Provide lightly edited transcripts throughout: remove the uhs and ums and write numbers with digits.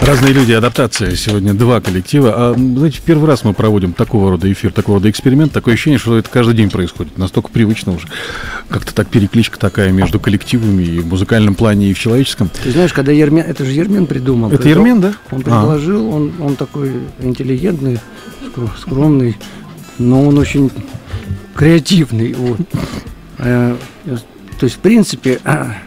Разные люди, адаптация. Сегодня два коллектива. А, знаете, в первый раз мы проводим такого рода эфир, такого рода эксперимент. Такое ощущение, что это каждый день происходит. Настолько привычно уже. Как-то так перекличка такая между коллективами и в музыкальном плане, и в человеческом. Ты знаешь, когда Ермен, это же Ермен придумал. Это Ермен, да? Он предложил, он такой интеллигентный, скромный, но он очень креативный. Вот. То есть, в принципе,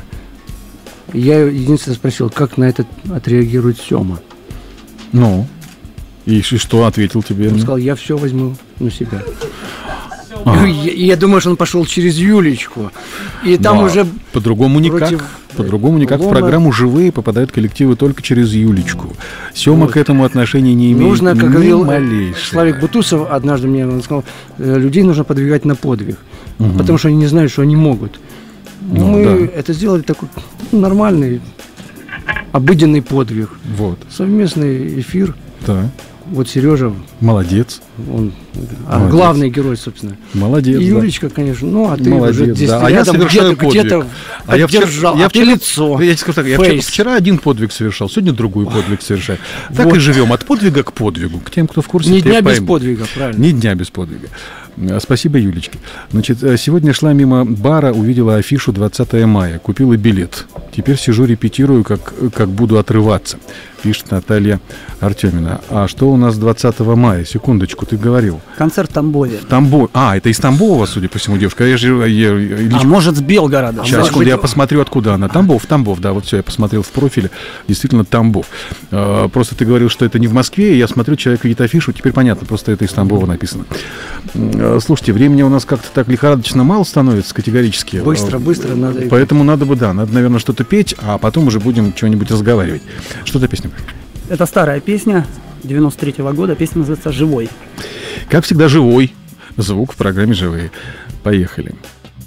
я единственное спросил, как на это отреагирует Сёма. Ну, и что ответил тебе? Он сказал, я все возьму на себя. Я думаю, что он пошел через Юлечку. И там уже по-другому никак. По-другому никак. В программу «Живые» попадают коллективы только через Юлечку. Сёма к этому отношения не имеет. Нужно, как говорил Славик Бутусов, однажды мне он сказал, людей нужно подвигать на подвиг. Потому что они не знают, что они могут. Мы это сделали такой нормальный, обыденный подвиг. Вот. Совместный эфир. Да. Вот Сережа. Молодец. Он главный герой, собственно. Молодец. И Юлечка, конечно. Ну, а ты молодец, уже здесь рядом, я совершаю подвиг. Где-то поддержал, я вчера, лицо. Я тебе скажу так, я вчера один подвиг совершал, сегодня другой подвиг совершаю. Так и живем от подвига к подвигу. К тем, кто в курсе, ни дня без подвига, правильно. Ни дня без подвига. Спасибо, Юлечке. Значит, сегодня шла мимо бара, увидела афишу 20 мая, купила билет. Теперь сижу, репетирую, как буду отрываться, пишет Наталья Артемина. А что у нас 20 мая? Секундочку, ты говорил. Концерт в Тамбове. Это из Тамбова, судя по всему, девушка. Может, с Белгорода. Сейчас, секунду, я посмотрю, откуда она. Тамбов, да, вот все, я посмотрел в профиле. Действительно, Тамбов. Просто ты говорил, что это не в Москве, и я смотрю, человек видит афишу, теперь понятно, просто это из Тамбова написано. Слушайте, времени у нас как-то так лихорадочно мало становится категорически. Быстро надо. Поэтому надо, наверное, что-то петь, а потом уже будем что-нибудь разговаривать. Что за песня? Это старая песня 93-го года, песня называется «Живой». Как всегда, живой звук в программе «Живые». Поехали.